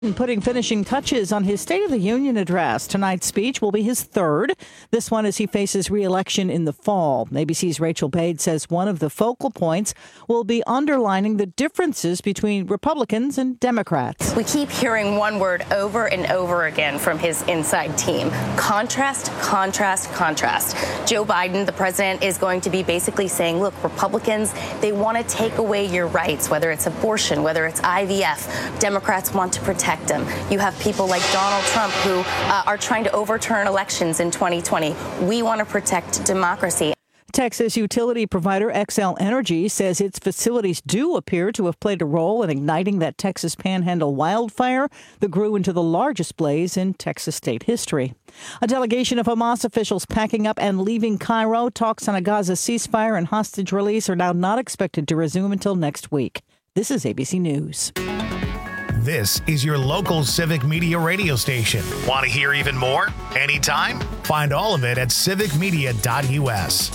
Putting finishing touches on his State of the Union address. Tonight's speech will be his third. This one as he faces re-election in the fall. ABC's Rachel Bade says one of the focal points will be underlining the differences between Republicans and Democrats. We keep hearing one word over and over again from his inside team. Contrast, contrast, contrast. Joe Biden, the president, is going to be basically saying, look, Republicans, they want to take away your rights, whether it's abortion, whether it's IVF. Democrats want to protect them. You have people like Donald Trump who are trying to overturn elections in 2020. We want to protect democracy. Texas utility provider Xcel Energy says its facilities do appear to have played a role in igniting that Texas Panhandle wildfire that grew into the largest blaze in Texas state history. A delegation of Hamas officials packing up and leaving Cairo. Talks on a Gaza ceasefire and hostage release are now not expected to resume until next week. This is ABC News. This is your local Civic Media radio station. Want to hear even more? Anytime? Find all of it at civicmedia.us.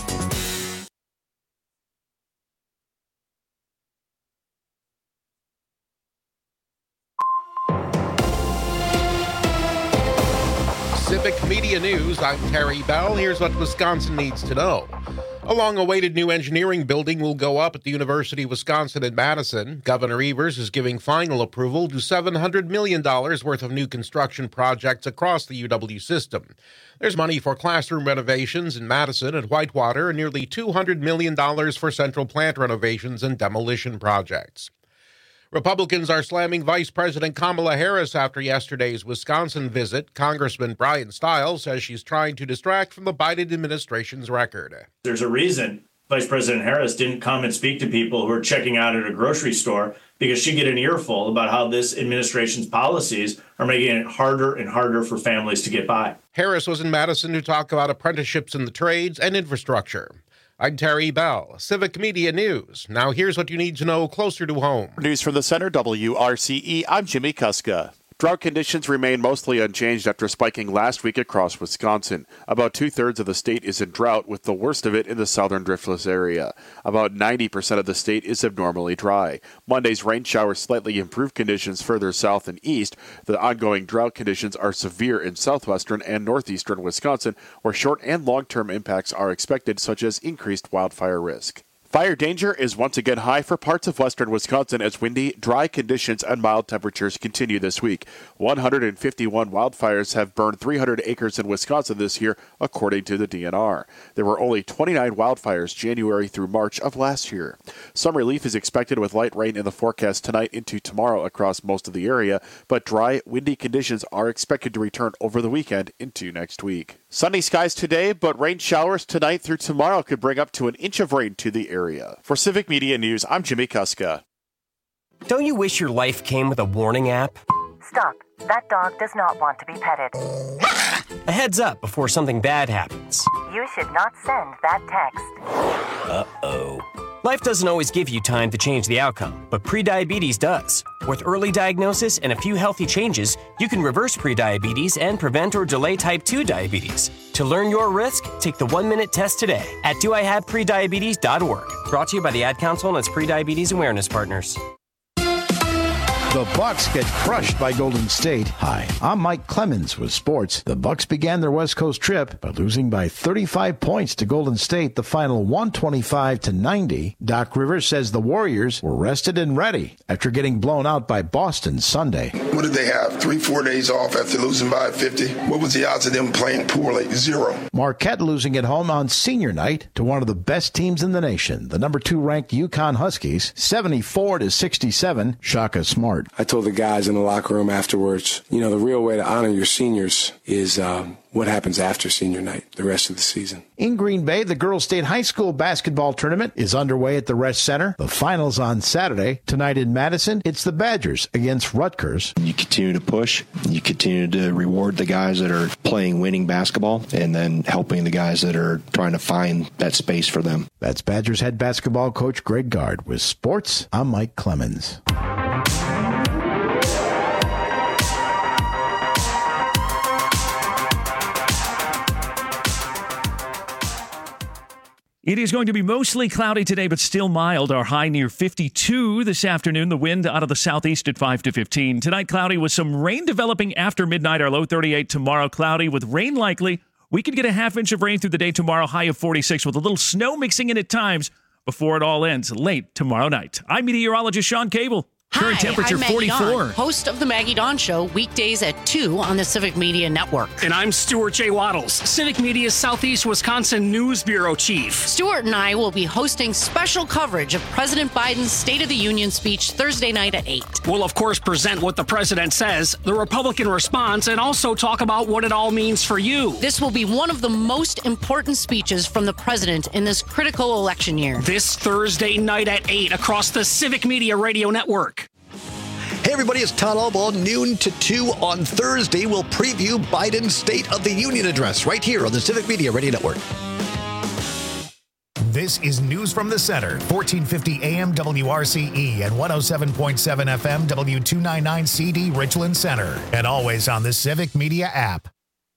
Civic Media News, I'm Terry Bell. Here's what Wisconsin needs to know. A long-awaited new engineering building will go up at the University of Wisconsin in Madison. Governor Evers is giving final approval to $700 million worth of new construction projects across the UW system. There's money for classroom renovations in Madison and Whitewater and nearly $200 million for central plant renovations and demolition projects. Republicans are slamming Vice President Kamala Harris after yesterday's Wisconsin visit. Congressman Brian Stiles says she's trying to distract from the Biden administration's record. There's a reason Vice President Harris didn't come and speak to people who are checking out at a grocery store, because she'd get an earful about how this administration's policies are making it harder and harder for families to get by. Harris was in Madison to talk about apprenticeships in the trades and infrastructure. I'm Terry Bell, Civic Media News. Now here's what you need to know closer to home. News from the center, WRCE. I'm Jimmy Kuska. Drought conditions remain mostly unchanged after spiking last week across Wisconsin. About two-thirds of the state is in drought, with the worst of it in the southern driftless area. About 90% of the state is abnormally dry. Monday's rain showers slightly improved conditions further south and east. The ongoing drought conditions are severe in southwestern and northeastern Wisconsin, where short and long-term impacts are expected, such as increased wildfire risk. Fire danger is once again high for parts of western Wisconsin as windy, dry conditions and mild temperatures continue this week. 151 wildfires have burned 300 acres in Wisconsin this year, according to the DNR. There were only 29 wildfires January through March of last year. Some relief is expected with light rain in the forecast tonight into tomorrow across most of the area, but dry, windy conditions are expected to return over the weekend into next week. Sunny skies today, but rain showers tonight through tomorrow could bring up to an inch of rain to the area. For Civic Media News, I'm Jimmy Kuska. Don't you wish your life came with a warning app? Stop. That dog does not want to be petted. A heads up before something bad happens. You should not send that text. Uh-oh. Life doesn't always give you time to change the outcome, but prediabetes does. With early diagnosis and a few healthy changes, you can reverse prediabetes and prevent or delay type 2 diabetes. To learn your risk, take the 1-minute test today at doihaveprediabetes.org. Brought to you by the Ad Council and its prediabetes awareness partners. The Bucks get crushed by Golden State. Hi, I'm Mike Clemens with sports. The Bucks began their West Coast trip by losing by 35 points to Golden State, the final 125-90. Doc Rivers says the Warriors were rested and ready after getting blown out by Boston Sunday. What did they have? 3-4 days off after losing by 50? What was the odds of them playing poorly? 0. Marquette losing at home on senior night to one of the best teams in the nation, the number 2 ranked UConn Huskies, 74-67. Shaka Smart. I told the guys in the locker room afterwards, the real way to honor your seniors is what happens after senior night, the rest of the season. In Green Bay, the Girls State High School basketball tournament is underway at the Resch Center. The finals on Saturday. Tonight in Madison, it's the Badgers against Rutgers. You continue to push. You continue to reward the guys that are playing winning basketball and then helping the guys that are trying to find that space for them. That's Badgers head basketball coach Greg Gard. With sports, I'm Mike Clemens. It is going to be mostly cloudy today, but still mild. Our high near 52 this afternoon. The wind out of the southeast at 5 to 15. Tonight, cloudy with some rain developing after midnight. Our low 38 tomorrow, cloudy with rain likely. We could get a half inch of rain through the day tomorrow, high of 46, with a little snow mixing in at times before it all ends late tomorrow night. I'm meteorologist Sean Cable. Current temperature I'm Maggie 44. Dawn, host of the Maggie Dawn Show, weekdays at 2 on the Civic Media Network. And I'm Stuart J. Waddles, Civic Media's Southeast Wisconsin News Bureau Chief. Stuart and I will be hosting special coverage of President Biden's State of the Union speech Thursday night at 8. We'll, of course, present what the president says, the Republican response, and also talk about what it all means for you. This will be one of the most important speeches from the president in this critical election year. This Thursday night at 8 across the Civic Media Radio Network. Hey everybody, it's Todd Albaugh. Noon to 2 on Thursday. We'll preview Biden's State of the Union address right here on the Civic Media Radio Network. This is News from the Center, 1450 AM WRCE and 107.7 FM W299 CD Richland Center, and always on the Civic Media app.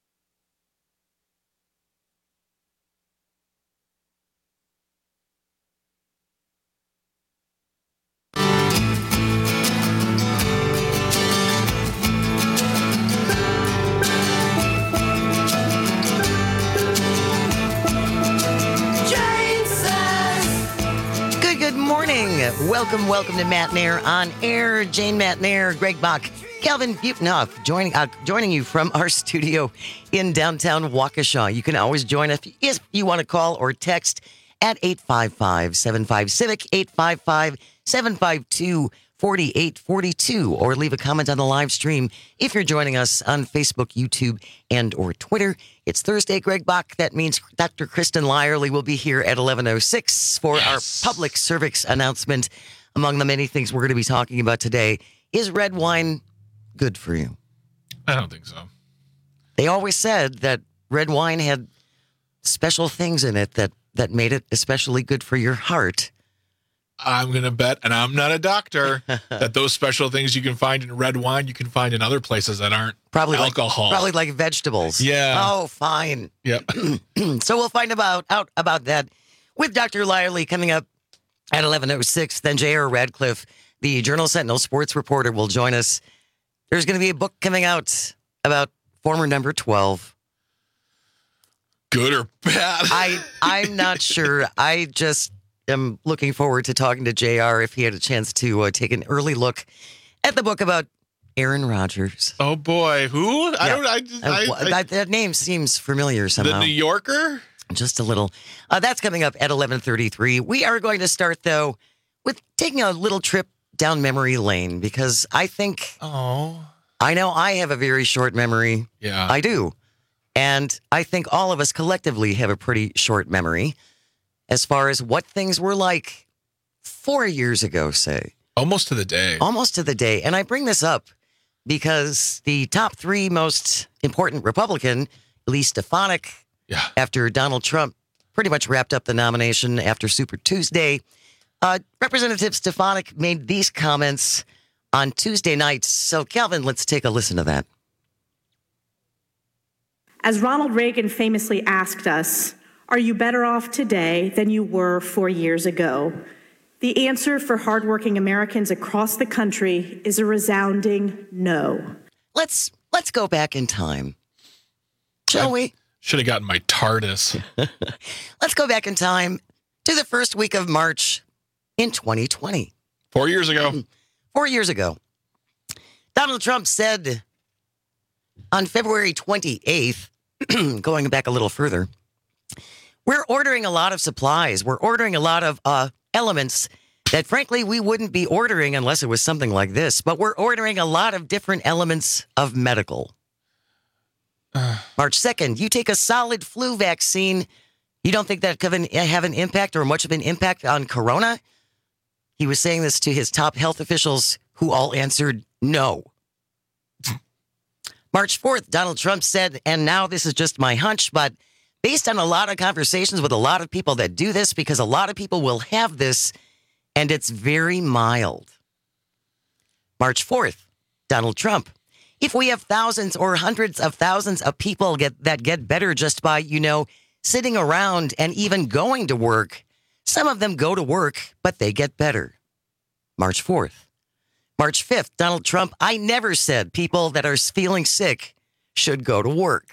Welcome to Matt Nair on air. Jane Matt Nair, Greg Bach, Calvin Butenhoff joining you from our studio in downtown Waukesha. You can always join us if you want to call or text at 855-75-CIVIC, 855-752-4842, or leave a comment on the live stream if you're joining us on Facebook, YouTube, and or Twitter. It's Thursday, Greg Bach. That means Dr. Kristen Lyerly will be here at 11:06 for our public service announcement. Among the many things we're going to be talking about today, is red wine good for you? I don't think so. They always said that red wine had special things in it that made it especially good for your heart. I'm going to bet, and I'm not a doctor, that those special things you can find in red wine, you can find in other places that aren't alcohol. Probably like vegetables. Yeah. Oh, fine. Yep. So we'll find out about that with Dr. Lyerly coming up at 11:06. Then J.R. Radcliffe, the Journal-Sentinel sports reporter, will join us. There's going to be a book coming out about former number 12. Good or bad? I'm not sure. I just am looking forward to talking to JR if he had a chance to take an early look at the book about Aaron Rodgers. Oh boy, who? Yeah. That name seems familiar somehow. The New Yorker? Just a little. That's coming up at 11:33. We are going to start, though, with taking a little trip down memory lane because I think... Oh. I know I have a very short memory. Yeah. I do. And I think all of us collectively have a pretty short memory as far as what things were like 4 years ago, say. Almost to the day. Almost to the day. And I bring this up because the top three most important Republican, Lee Stefanik, after Donald Trump pretty much wrapped up the nomination after Super Tuesday, Representative Stefanik made these comments on Tuesday night. So, Calvin, let's take a listen to that. As Ronald Reagan famously asked us, are you better off today than you were 4 years ago? The answer for hardworking Americans across the country is a resounding no. Let's go back in time, shall we? Should have gotten my TARDIS. Let's go back in time to the first week of March in 2020. 4 years ago. 4 years ago. Donald Trump said on February 28th, going back a little further, we're ordering a lot of supplies. We're ordering a lot of elements that, frankly, we wouldn't be ordering unless it was something like this. But we're ordering a lot of different elements of medical. March 2nd, you take a solid flu vaccine. You don't think that could have an impact or much of an impact on corona? He was saying this to his top health officials who all answered no. March 4th, Donald Trump said, and now this is just my hunch, but based on a lot of conversations with a lot of people that do this, because a lot of people will have this, and it's very mild. March 4th, Donald Trump. If we have thousands or hundreds of thousands of people that get better just by, sitting around and even going to work. Some of them go to work, but they get better. March 4th. March 5th, Donald Trump, I never said people that are feeling sick should go to work.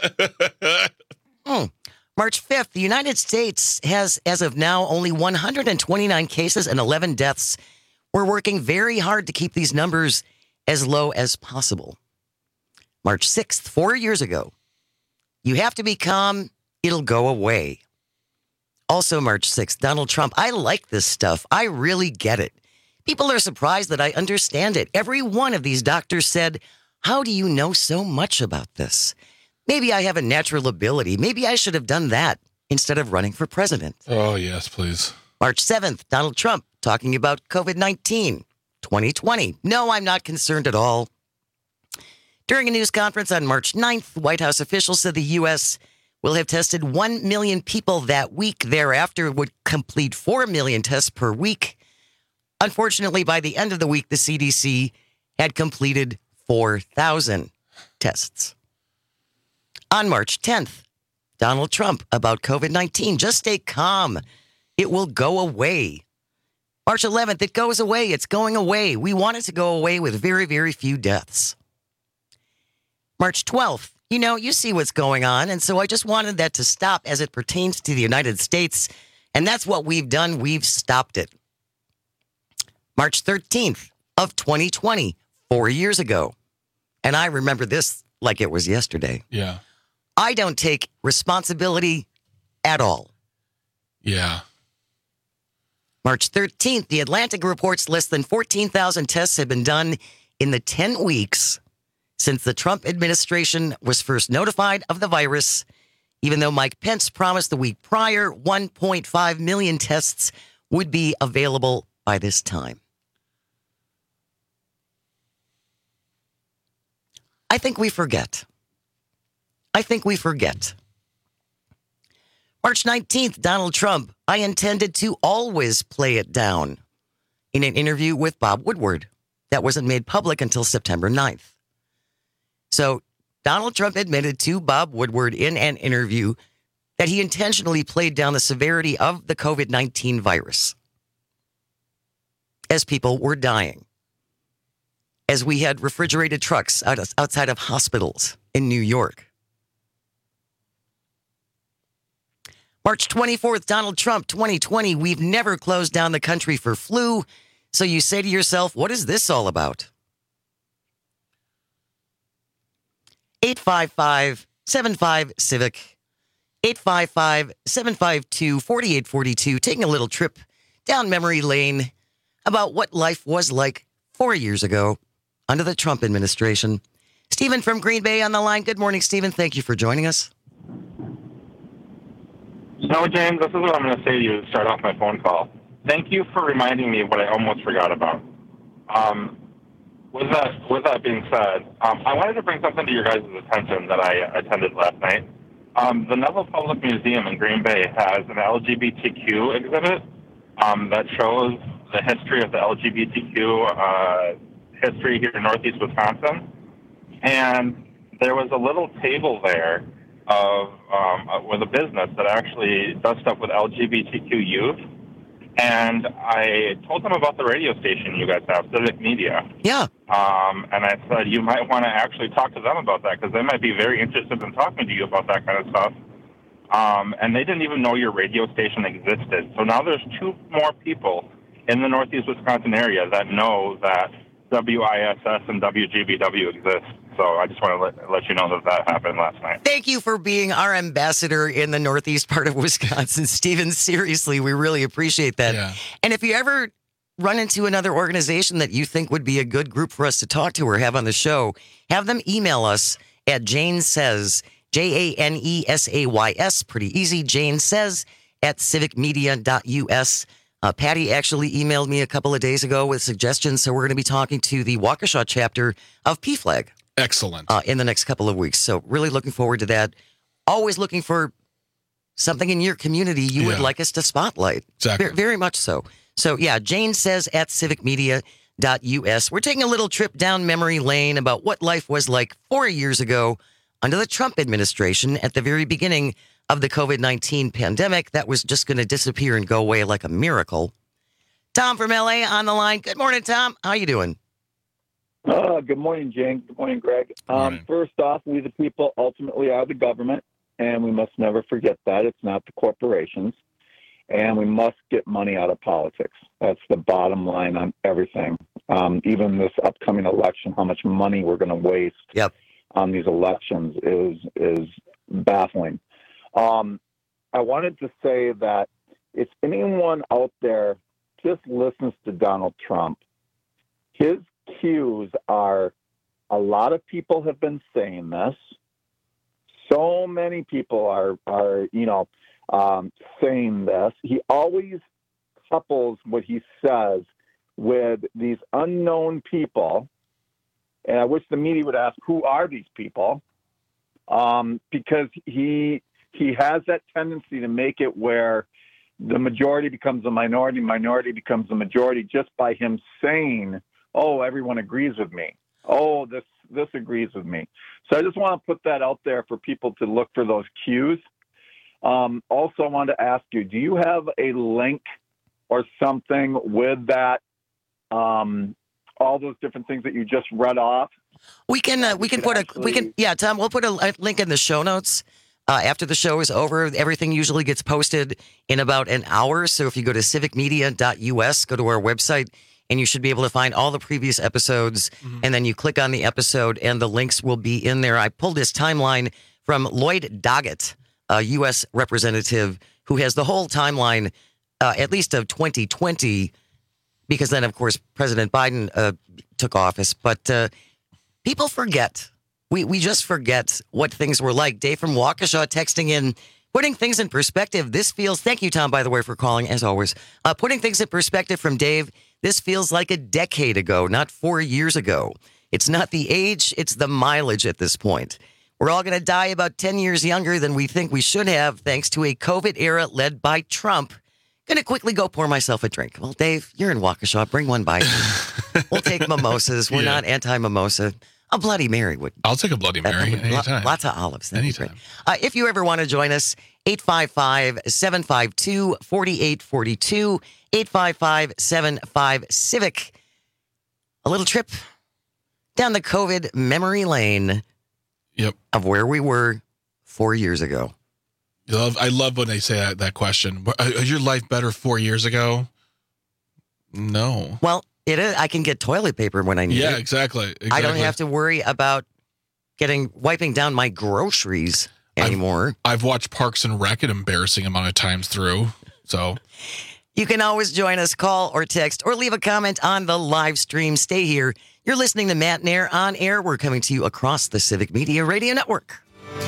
March 5th, the United States has, as of now, only 129 cases and 11 deaths. We're working very hard to keep these numbers as low as possible. March 6th, 4 years ago, you have to be calm, it'll go away. Also March 6th, Donald Trump, I like this stuff. I really get it. People are surprised that I understand it. Every one of these doctors said, how do you know so much about this? Maybe I have a natural ability. Maybe I should have done that instead of running for president. Oh, yes, please. March 7th, Donald Trump talking about COVID-19, 2020. No, I'm not concerned at all. During a news conference on March 9th, White House officials said the U.S. will have tested 1 million people that week. Thereafter, would complete 4 million tests per week. Unfortunately, by the end of the week, the CDC had completed 4,000 tests. On March 10th, Donald Trump about COVID-19. Just stay calm. It will go away. March 11th, it goes away. It's going away. We want it to go away with very, very few deaths. March 12th, you see what's going on. And so I just wanted that to stop as it pertains to the United States. And that's what we've done. We've stopped it. March 13th of 2020, 4 years ago. And I remember this like it was yesterday. Yeah. I don't take responsibility at all. Yeah. March 13th, The Atlantic reports less than 14,000 tests have been done in the 10 weeks since the Trump administration was first notified of the virus, even though Mike Pence promised the week prior 1.5 million tests would be available by this time. I think we forget. March 19th, Donald Trump, I intended to always play it down in an interview with Bob Woodward that wasn't made public until September 9th. So Donald Trump admitted to Bob Woodward in an interview that he intentionally played down the severity of the COVID-19 virus as people were dying, as we had refrigerated trucks outside of hospitals in New York. March 24th, Donald Trump, 2020, we've never closed down the country for flu. So you say to yourself, what is this all about? 855-75-CIVIC, 855-752-4842, taking a little trip down memory lane about what life was like 4 years ago under the Trump administration. Stephen from Green Bay on the line. Good morning, Stephen. Thank you for joining us. No, James, this is what I'm going to say to you to start off my phone call. Thank you for reminding me what I almost forgot about. With that being said, I wanted to bring something to your guys' attention that I attended last night. The Neville Public Museum in Green Bay has an LGBTQ exhibit that shows the history of the LGBTQ history here in Northeast Wisconsin. And there was a little table there with a business that actually does stuff with LGBTQ youth. And I told them about the radio station you guys have, Civic Media. Yeah. And I said, you might want to actually talk to them about that because they might be very interested in talking to you about that kind of stuff. And they didn't even know your radio station existed. So now there's 2 more people in the Northeast Wisconsin area that know that WISS and WGBW exist. So I just want to let you know that happened last night. Thank you for being our ambassador in the Northeast part of Wisconsin, Stephen. Seriously, we really appreciate that. Yeah. And if you ever run into another organization that you think would be a good group for us to talk to or have on the show, have them email us at Jane Says, JANESAYS, pretty easy, Jane Says at civicmedia.us. Patty actually emailed me a couple of days ago with suggestions, so we're going to be talking to the Waukesha chapter of PFLAG. Excellent. In the next couple of weeks. So really looking forward to that. Always looking for something in your community you would like us to spotlight. Exactly. Very much so. So yeah, Jane Says at civicmedia.us. We're taking a little trip down memory lane about what life was like 4 years ago under the Trump administration at the very beginning of the COVID-19 pandemic that was just going to disappear and go away like a miracle. Tom from LA on the line. Good morning, Tom. How you doing? Good morning, Jane. Good morning, Greg. First off, we the people ultimately are the government, and we must never forget that. It's not the corporations. And we must get money out of politics. That's the bottom line on everything. Even this upcoming election, how much money we're going to waste on these elections is baffling. I wanted to say that if anyone out there just listens to Donald Trump, his cues are, a lot of people have been saying this. So many people are saying this. He always couples what he says with these unknown people. And I wish the media would ask, who are these people? Because he has that tendency to make it where the majority becomes a minority becomes a majority just by him saying, oh, everyone agrees with me. Oh, this agrees with me. So I just want to put that out there for people to look for those cues. Also, I wanted to ask you, do you have a link or something with that, all those different things that you just read off? Tom, we'll put a link in the show notes. After the show is over, everything usually gets posted in about an hour. So if you go to civicmedia.us, go to our website, and you should be able to find all the previous episodes. And then you click on the episode, and the links will be in there. I pulled this timeline from Lloyd Doggett, a U.S. representative who has the whole timeline, at least of 2020, because then, of course, President Biden took office. But people forget. We just forget what things were like. Dave from Waukesha texting in, putting things in perspective. Thank you, Tom, by the way, for calling, as always. Putting things in perspective from Dave, this feels like a decade ago, not 4 years ago. It's not the age, it's the mileage at this point. We're all going to die about 10 years younger than we think we should have, thanks to a COVID era led by Trump. Going to quickly go pour myself a drink. Well, Dave, you're in Waukesha. Bring one by. We'll take mimosas. We're not anti-mimosa. A Bloody Mary would. I'll take a Bloody Mary anytime. Lots of olives. Anytime. If you ever want to join us, 855-752-4842, 855-75-CIVIC. A little trip down the COVID memory lane of where we were 4 years ago. I love when they say that question. Is your life better 4 years ago? No. Well, it is. I can get toilet paper when I need it. Yeah, exactly. I don't have to worry about wiping down my groceries anymore. I've watched Parks and Rec an embarrassing amount of times through. So you can always join us, call or text, or leave a comment on the live stream. Stay here. You're listening to Matt and Air on air. We're coming to you across the Civic Media Radio Network.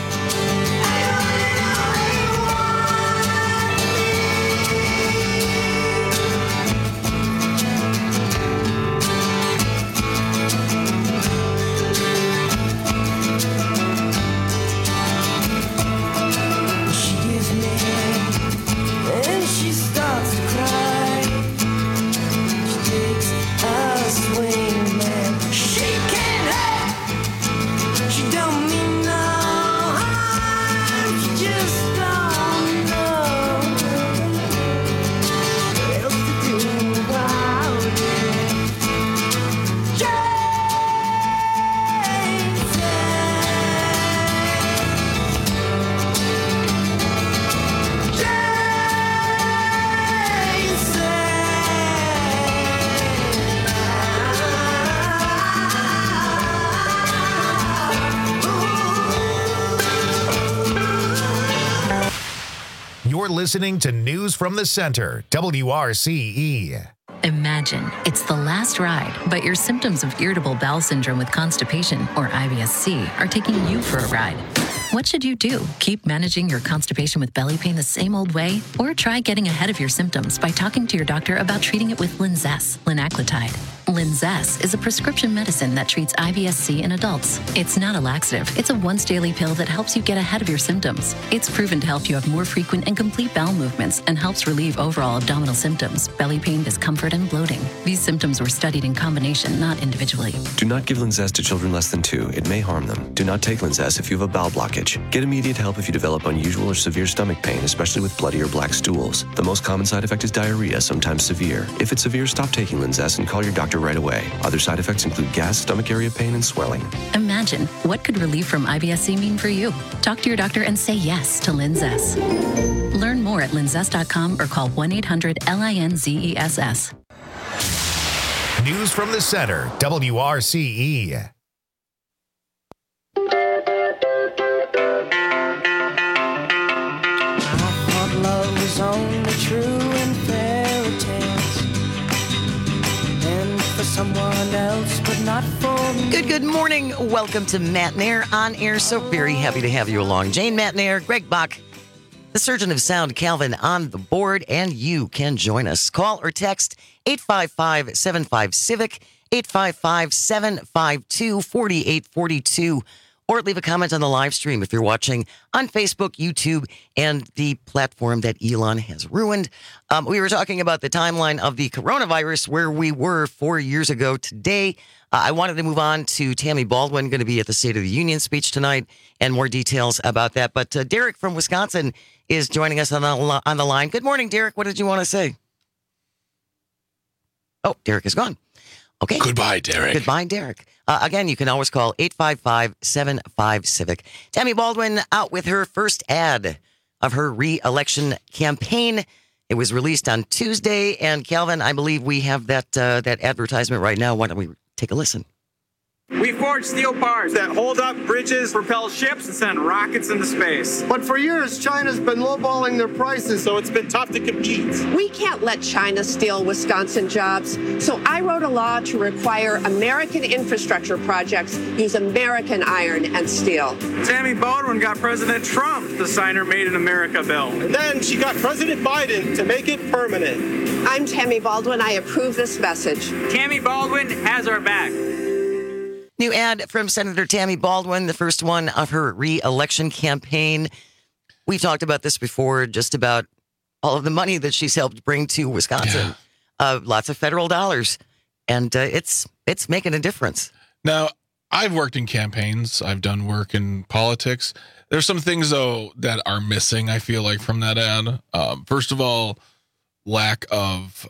You're listening to News from the Center, WRCE. Imagine it's the last ride, but your symptoms of irritable bowel syndrome with constipation, or IBS-C, are taking you for a ride. What should you do? Keep managing your constipation with belly pain the same old way? Or try getting ahead of your symptoms by talking to your doctor about treating it with Linzess, linaclotide. Linzess is a prescription medicine that treats IBS-C in adults. It's not a laxative. It's a once-daily pill that helps you get ahead of your symptoms. It's proven to help you have more frequent and complete bowel movements and helps relieve overall abdominal symptoms, belly pain, discomfort, and bloating. These symptoms were studied in combination, not individually. Do not give Linzess to children less than 2. It may harm them. Do not take Linzess if you have a bowel blockage. Get immediate help if you develop unusual or severe stomach pain, especially with bloody or black stools. The most common side effect is diarrhea, sometimes severe. If it's severe, stop taking Linzess and call your doctor right away. Other side effects include gas, stomach area pain, and swelling. Imagine, what could relief from IBS-C mean for you? Talk to your doctor and say yes to Linzess. Learn more at linzess.com or call 1-800-LINZESS. News from the center, WRCE. Love is only true in fairy tales, and for someone else, but not for me. Good morning. Welcome to Matt Nair on air. So very happy to have you along. Jane Matt Nair, Greg Bach, the surgeon of sound, Calvin on the board, and you can join us. Call or text 855-75-CIVIC, 855-752-4842. Or leave a comment on the live stream if you're watching on Facebook, YouTube, and the platform that Elon has ruined. We were talking about the timeline of the coronavirus, where we were 4 years ago today. I wanted to move on to Tammy Baldwin, going to be at the State of the Union speech tonight, and more details about that. But Derek from Wisconsin is joining us on the line. Good morning, Derek. What did you want to say? Oh, Derek is gone. Okay. Goodbye, Derek. Goodbye, Derek. Again, you can always call 855-75-CIVIC. Tammy Baldwin out with her first ad of her re-election campaign. It was released on Tuesday. And Calvin, I believe we have that advertisement right now. Why don't we take a listen? We forge steel bars that hold up bridges, propel ships, and send rockets into space. But for years, China's been lowballing their prices, so it's been tough to compete. We can't let China steal Wisconsin jobs, so I wrote a law to require American infrastructure projects use American iron and steel. Tammy Baldwin got President Trump to sign her Made in America bill. And then she got President Biden to make it permanent. I'm Tammy Baldwin. I approve this message. Tammy Baldwin has our back. New ad from Senator Tammy Baldwin, the first one of her re-election campaign. We've talked about this before, just about all of the money that she's helped bring to Wisconsin. Yeah. Lots of federal dollars. And it's making a difference. Now, I've worked in campaigns. I've done work in politics. There's some things, though, that are missing, I feel like, from that ad. First of all, lack of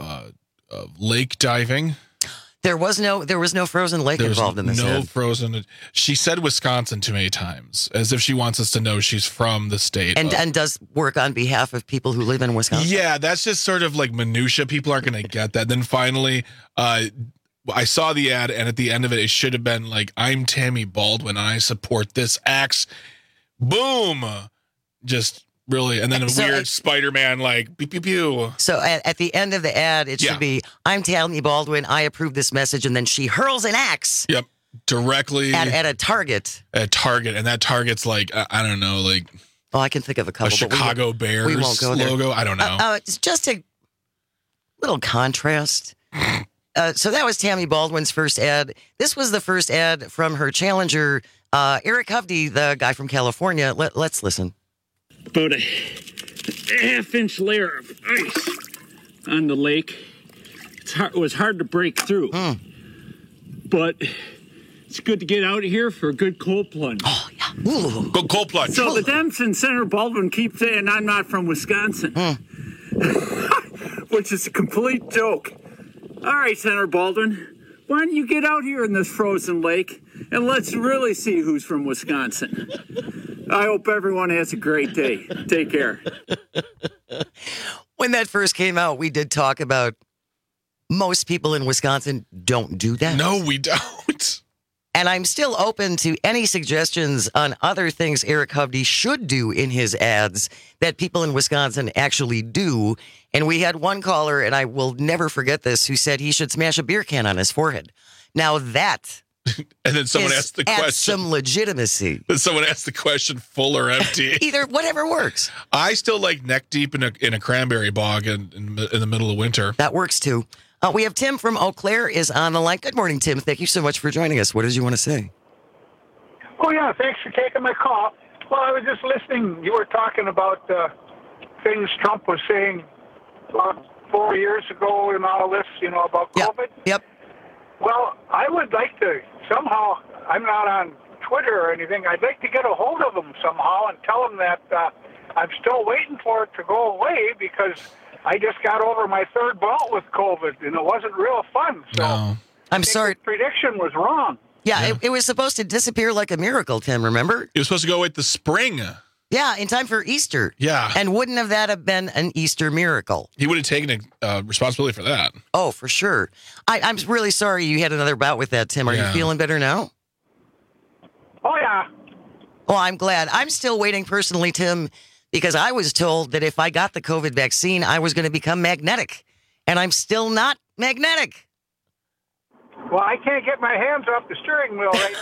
lake diving. There was no frozen lake involved in this. No frozen. She said Wisconsin too many times, as if she wants us to know she's from the state. And does work on behalf of people who live in Wisconsin. Yeah, that's just sort of like minutia. People aren't going to get that. Then finally, I saw the ad, and at the end of it, it should have been like, I'm Tammy Baldwin, and I support this axe. Boom. Just really, and then a weird Spider-Man like pew pew pew. So at the end of the ad, it should be, I'm Tammy Baldwin, I approve this message, and then she hurls an axe. Yep, directly at a target. At Target, and that target's like I don't know, like I can think of a couple. A Chicago Bears we won't go there. Logo. I don't know. It's just a little contrast. So that was Tammy Baldwin's first ad. This was the first ad from her challenger, Eric Hovde, the guy from California. Let's listen. About a half-inch layer of ice on the lake. It was hard to break through. But it's good to get out of here for a good cold plunge. Oh, yeah. Ooh. Good cold plunge. So the Dems and Senator Baldwin keep saying I'm not from Wisconsin, which is a complete joke. All right, Senator Baldwin, why don't you get out here in this frozen lake and let's really see who's from Wisconsin. I hope everyone has a great day. Take care. When that first came out, we did talk about most people in Wisconsin don't do that. No, we don't. And I'm still open to any suggestions on other things Eric Hovde should do in his ads that people in Wisconsin actually do. And we had one caller, and I will never forget this, who said he should smash a beer can on his forehead. Now that and then someone asked the question. Some legitimacy. Then someone asked the question, full or empty. Either, whatever works. I still like neck deep in a cranberry bog in the middle of winter. That works too. We have Tim from Eau Claire is on the line. Good morning, Tim. Thank you so much for joining us. What did you want to say? Oh, yeah, thanks for taking my call. Well, I was just listening. You were talking about things Trump was saying 4 years ago and all this, about COVID. Yep. Well, I would like to somehow, I'm not on Twitter or anything, I'd like to get a hold of him somehow and tell him that I'm still waiting for it to go away because I just got over my third bout with COVID and it wasn't real fun. So I'm sorry. The prediction was wrong. Yeah, it was supposed to disappear like a miracle, Tim, remember? It was supposed to go away the spring. Yeah, in time for Easter. Yeah. And wouldn't that have been an Easter miracle? He would have taken responsibility for that. Oh, for sure. I'm really sorry you had another bout with that, Tim. Are you feeling better now? Oh, yeah. Well, I'm glad. I'm still waiting personally, Tim, because I was told that if I got the COVID vaccine, I was going to become magnetic. And I'm still not magnetic. Well, I can't get my hands off the steering wheel right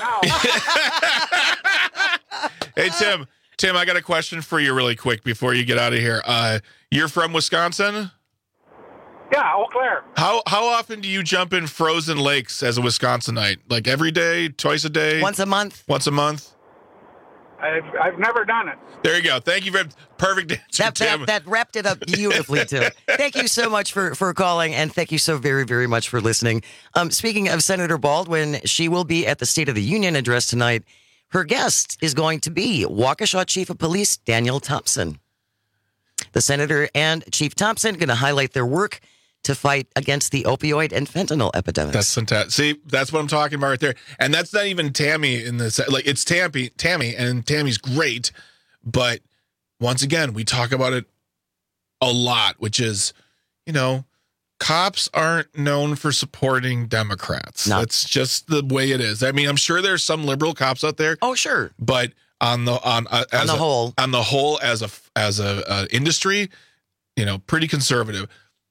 now. Hey, Tim, I got a question for you really quick before you get out of here. You're from Wisconsin? Yeah, Eau Claire. How often do you jump in frozen lakes as a Wisconsinite? Like every day, twice a day? Once a month. Once a month? I've never done it. There you go. Thank you very perfect answer, Tim. That wrapped it up beautifully, Tim. Thank you so much for calling, and thank you so very, very much for listening. Speaking of Senator Baldwin, she will be at the State of the Union address tonight. Her guest is going to be Waukesha Chief of Police Daniel Thompson. The Senator and Chief Thompson are going to highlight their work to fight against the opioid and fentanyl epidemics. That's fantastic. See, that's what I'm talking about right there. And that's not even Tammy in this. Like, it's Tammy, and Tammy's great. But once again, we talk about it a lot, which is, cops aren't known for supporting Democrats. No. That's just the way it is. I mean, I'm sure there's some liberal cops out there. Oh, sure. But on the whole, as a industry, pretty conservative.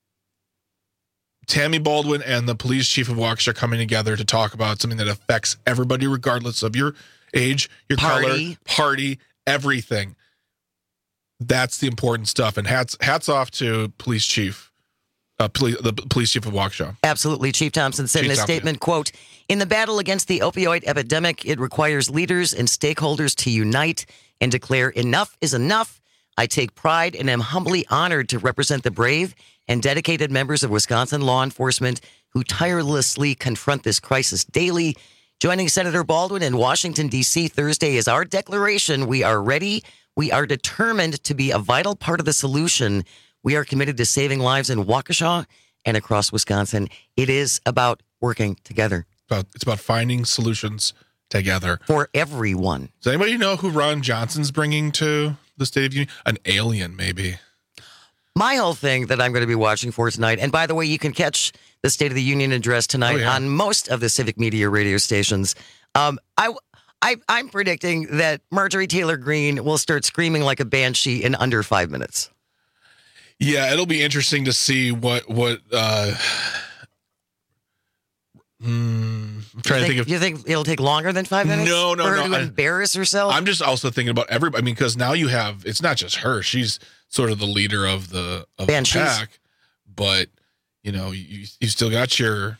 Tammy Baldwin and the police chief of Waukesha are coming together to talk about something that affects everybody, regardless of your age, your color, party, everything. That's the important stuff. And hats off to police chief, the police chief of Waukesha. Absolutely. Chief Thompson said in a statement, quote, "In the battle against the opioid epidemic, it requires leaders and stakeholders to unite and declare enough is enough. I take pride and am humbly honored to represent the brave and dedicated members of Wisconsin law enforcement who tirelessly confront this crisis daily. Joining Senator Baldwin in Washington, D.C. Thursday is our declaration. We are ready. We are determined to be a vital part of the solution. We are committed to saving lives in Waukesha and across Wisconsin. It is about working together. It's about finding solutions together. For everyone. Does anybody know who Ron Johnson's bringing to the State of the Union? An alien, maybe. My whole thing that I'm going to be watching for tonight, and by the way, you can catch the State of the Union address tonight on most of the Civic Media radio stations. I'm predicting that Marjorie Taylor Greene will start screaming like a banshee in under 5 minutes. Yeah, it'll be interesting to see what I'm trying to think of. You think it'll take longer than 5 minutes? No. For her to embarrass herself? I'm just also thinking about everybody. I mean, because now it's not just her. She's sort of the leader of the pack. But you still got your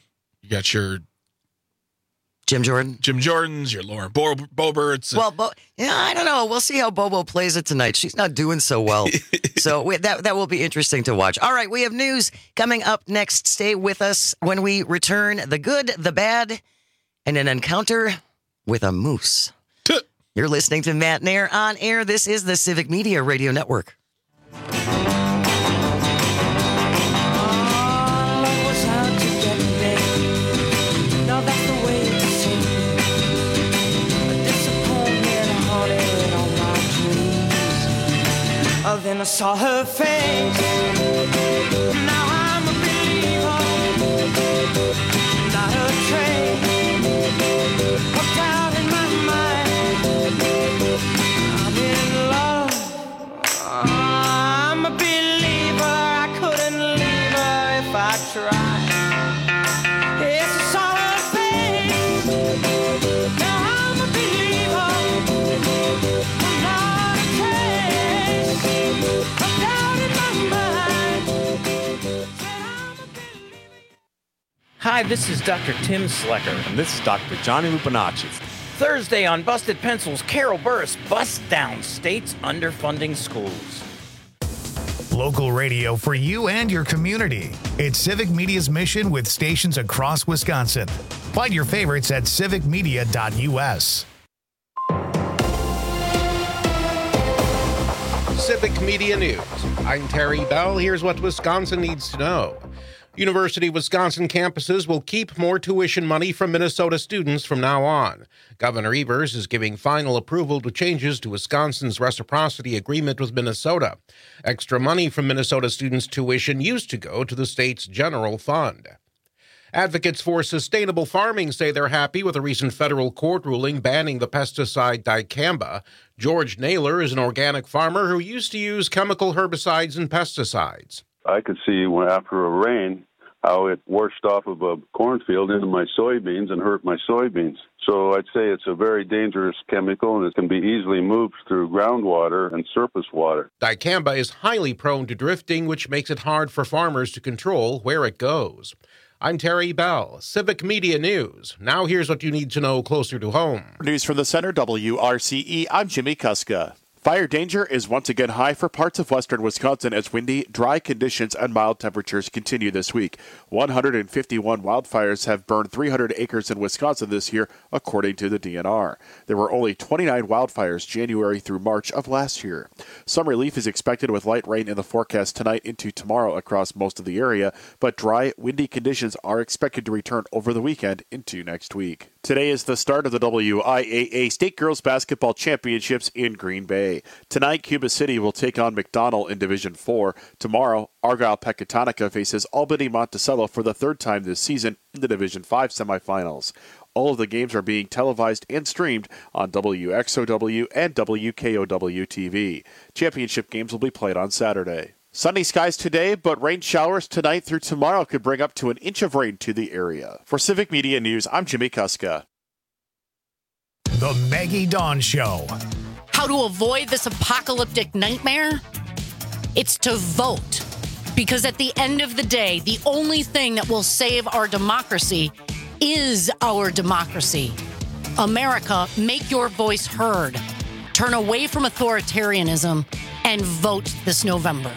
Jim Jordans, your Lauren Boeberts. Well, I don't know. We'll see how Bobo plays it tonight. She's not doing so well. So that will be interesting to watch. All right, we have news coming up next. Stay with us when we return. The good, the bad, and an encounter with a moose. You're listening to Matt Nair on air. This is the Civic Media Radio Network. Then I saw her face. Now I'm a believer, not a trace of doubt in my mind. I'm in love. I'm a believer. I couldn't leave her if I tried. Yes, I saw her face. Now I'm a believer, not a trace. Hi, this is Dr. Tim Slecker. And this is Dr. Johnny Lupinacci. Thursday on Busted Pencils, Carol Burris busts down states underfunding schools. Local radio for you and your community. It's Civic Media's mission with stations across Wisconsin. Find your favorites at civicmedia.us. Civic Media News. I'm Terry Bell. Here's what Wisconsin needs to know. University of Wisconsin campuses will keep more tuition money from Minnesota students from now on. Governor Evers is giving final approval to changes to Wisconsin's reciprocity agreement with Minnesota. Extra money from Minnesota students' tuition used to go to the state's general fund. Advocates for sustainable farming say they're happy with a recent federal court ruling banning the pesticide dicamba. George Naylor is an organic farmer who used to use chemical herbicides and pesticides. I could see after a rain how it washed off of a cornfield into my soybeans and hurt my soybeans. So I'd say it's a very dangerous chemical, and it can be easily moved through groundwater and surface water. Dicamba is highly prone to drifting, which makes it hard for farmers to control where it goes. I'm Terry Bell, Civic Media News. Now here's what you need to know closer to home. News from the Center, WRCE. I'm Jimmy Kuska. Fire danger is once again high for parts of western Wisconsin as windy, dry conditions and mild temperatures continue this week. 151 wildfires have burned 300 acres in Wisconsin this year, according to the DNR. There were only 29 wildfires January through March of last year. Some relief is expected with light rain in the forecast tonight into tomorrow across most of the area, but dry, windy conditions are expected to return over the weekend into next week. Today is the start of the WIAA State Girls Basketball Championships in Green Bay. Tonight, Cuba City will take on McDonell in Division 4. Tomorrow, Argyle-Pecatonica faces Albany-Monticello for the third time this season in the Division 5 semifinals. All of the games are being televised and streamed on WXOW and WKOW-TV. Championship games will be played on Saturday. Sunny skies today, but rain showers tonight through tomorrow could bring up to an inch of rain to the area. For Civic Media News, I'm Jimmy Kuska. The Maggie Dawn Show. How to avoid this apocalyptic nightmare? It's to vote. Because at the end of the day, the only thing that will save our democracy is our democracy. America, make your voice heard. Turn away from authoritarianism and vote this November.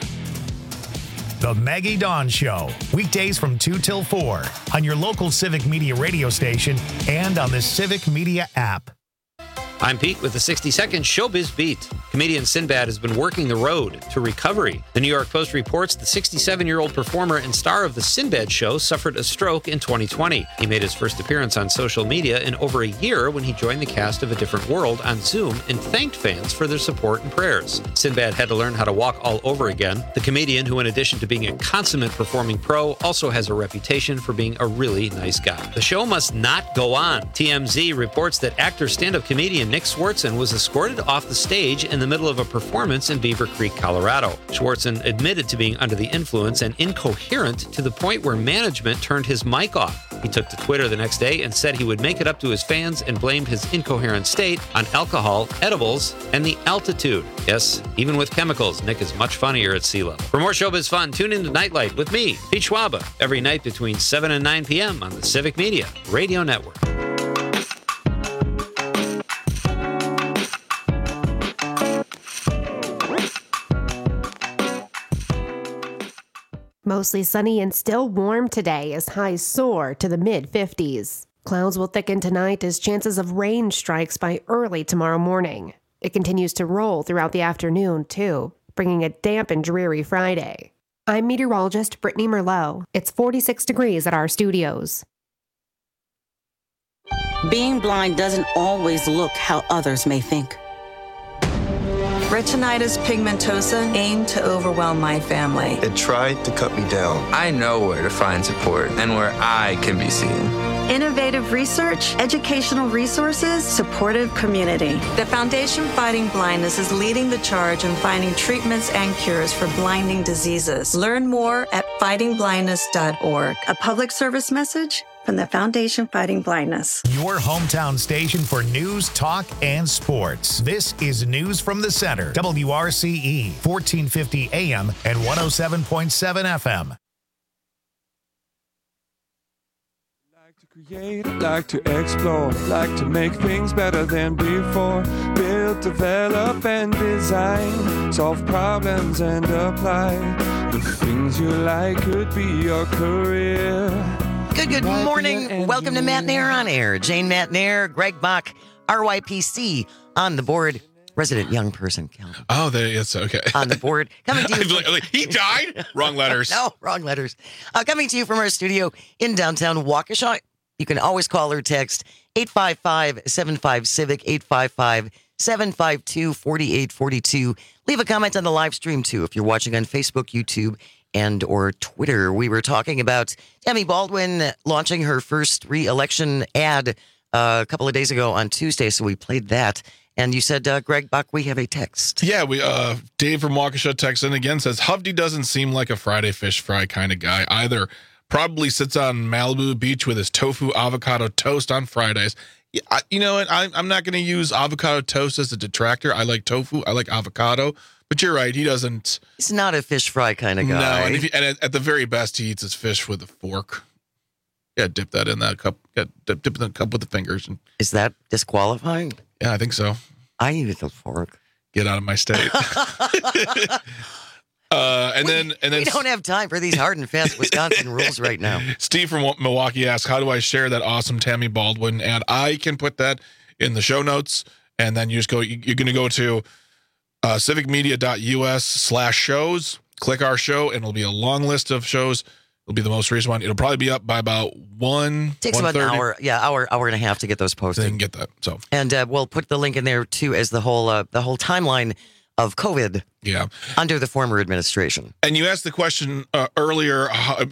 The Maggie Dawn Show, weekdays from 2 till 4 on your local Civic Media radio station and on the Civic Media app. I'm Pete with the 60-second Showbiz Beat. Comedian Sinbad has been working the road to recovery. The New York Post reports the 67-year-old performer and star of the Sinbad Show suffered a stroke in 2020. He made his first appearance on social media in over a year when he joined the cast of A Different World on Zoom and thanked fans for their support and prayers. Sinbad had to learn how to walk all over again. The comedian, who in addition to being a consummate performing pro, also has a reputation for being a really nice guy. The show must not go on. TMZ reports that actor stand-up comedian Nick Swartzen was escorted off the stage in the middle of a performance in Beaver Creek, Colorado. Swartzen admitted to being under the influence and incoherent to the point where management turned his mic off. He took to Twitter the next day and said he would make it up to his fans and blamed his incoherent state on alcohol, edibles, and the altitude. Yes, even with chemicals, Nick is much funnier at sea level. For more showbiz fun, tune into Nightlight with me, Pete Schwaba, every night between 7 and 9 p.m. on the Civic Media Radio Network. Mostly sunny and still warm today as highs soar to the mid-50s. Clouds will thicken tonight as chances of rain strikes by early tomorrow morning. It continues to roll throughout the afternoon, too, bringing a damp and dreary Friday. I'm meteorologist Brittany Merlot. It's 46 degrees at our studios. Being blind doesn't always look how others may think. Retinitis pigmentosa aimed to overwhelm my family. It tried to cut me down. I know where to find support and where I can be seen. Innovative research, educational resources, supportive community. The Foundation Fighting Blindness is leading the charge in finding treatments and cures for blinding diseases. Learn more at fightingblindness.org. A public service message from the Foundation Fighting Blindness. Your hometown station for news, talk, and sports. This is News from the Center. WRCE, 1450 AM and 107.7 FM. Create, like to explore, like to make things better than before. Build, develop, and design. Solve problems and apply. The things you like could be your career. Good morning. Welcome to Matt Nair on Air. Jane Matt Nair, Greg Bach, RYPC on the board. Resident young person, Calvin. Oh, it's okay. On the board. Coming to you. He died? Wrong letters. No, wrong letters. Coming to you from our studio in downtown Waukesha. You can always call or text 855-75-CIVIC, 855-752-4842. Leave a comment on the live stream, too, if you're watching on Facebook, YouTube, and or Twitter. We were talking about Tammy Baldwin launching her first re-election ad a couple of days ago on Tuesday, so we played that. And you said, Greg Buck, we have a text. Yeah, Dave from Waukesha texts in again, says, Hovde doesn't seem like a Friday fish fry kind of guy either. Probably sits on Malibu Beach with his tofu avocado toast on Fridays. You know what? I'm not going to use avocado toast as a detractor. I like tofu. I like avocado. But you're right. He doesn't. He's not a fish fry kind of guy. No, and at the very best, he eats his fish with a fork. Yeah, dip that in that cup. Yeah, dip in the cup with the fingers. Is that disqualifying? Yeah, I think so. I eat with a fork. Get out of my state. And then we don't have time for these hard and fast Wisconsin rules right now. Steve from Milwaukee asks, how do I share that awesome Tammy Baldwin ad? I can put that in the show notes, and then you're going to go to civicmedia.us/shows, click our show, and it'll be a long list of shows. It'll be the most recent one. It'll probably be up by about 1. Takes about an hour. Yeah, hour and a half to get those posted. They can get that. So, and we'll put the link in there too as the whole timeline of COVID. Yeah, under the former administration. And you asked the question earlier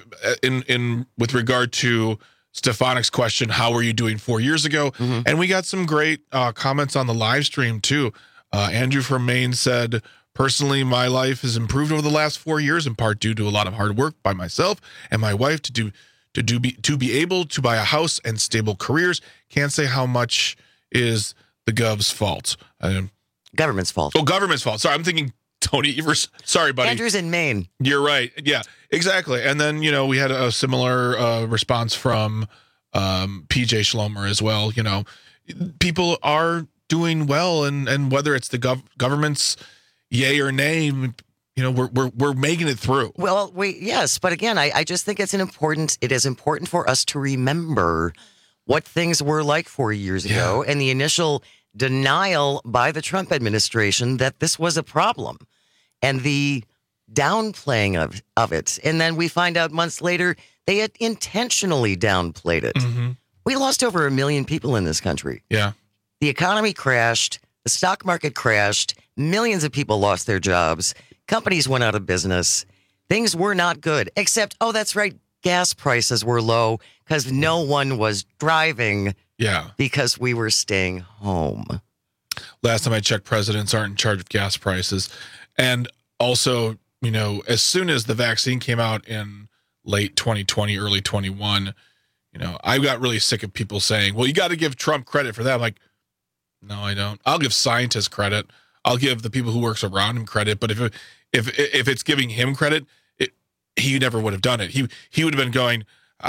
in with regard to Stefanik's question, how were you doing 4 years ago? Mm-hmm. And we got some great comments on the live stream too. Andrew from Maine said, personally, my life has improved over the last 4 years, in part due to a lot of hard work by myself and my wife to be able to buy a house and stable careers. Can't say how much is the gov's fault. Government's fault. Oh, government's fault. Sorry, I'm thinking Tony Evers. Sorry, buddy. Andrew's in Maine. You're right. Yeah, exactly. And then, we had a similar response from PJ Schlomer as well. People are doing well, and whether it's the government's yay or nay, we're making it through. Well, yes, but again, I just think it is important for us to remember what things were like 4 years ago and the initial denial by the Trump administration that this was a problem and the downplaying of it. And then we find out months later they had intentionally downplayed it. Mm-hmm. We lost over 1 million people in this country. Yeah. The economy crashed. The stock market crashed. Millions of people lost their jobs. Companies went out of business. Things were not good, except, that's right, gas prices were low because no one was driving. Yeah. Because we were staying home. Last time I checked, presidents aren't in charge of gas prices. And also, as soon as the vaccine came out in late 2020, early 21, I got really sick of people saying, well, you got to give Trump credit for that. I'm like, no, I don't. I'll give scientists credit. I'll give the people who works around him credit. But if it's giving him credit, he never would have done it. He would have been going,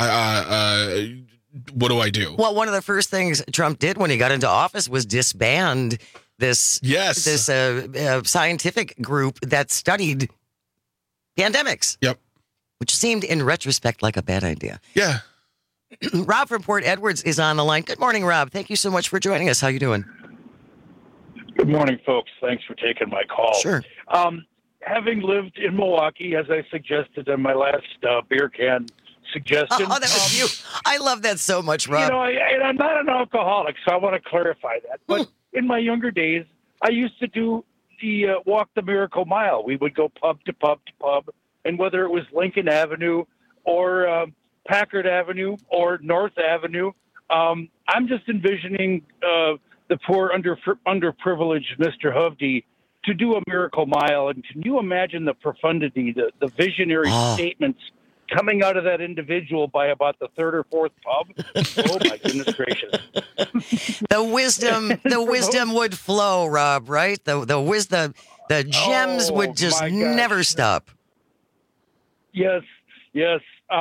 what do I do? Well, one of the first things Trump did when he got into office was disband this scientific group that studied pandemics. Yep. Which seemed in retrospect like a bad idea. Yeah. Rob from Port Edwards is on the line. Good morning, Rob. Thank you so much for joining us. How you doing? Good morning, folks. Thanks for taking my call. Sure. Having lived in Milwaukee, as I suggested in my last beer can suggestion. Oh, that was you. I love that so much, Rob. And I'm not an alcoholic, so I want to clarify that. But in my younger days, I used to do the Walk the Miracle Mile. We would go pub to pub to pub, and whether it was Lincoln Avenue or Packard Avenue or North Avenue, I'm just envisioning the poor underprivileged Mr. Hovde to do a miracle mile. And can you imagine the profundity, the visionary statements coming out of that individual by about the third or fourth pub? Oh my goodness gracious! The wisdom would flow, Rob. Right? The gems would just never stop. Yes.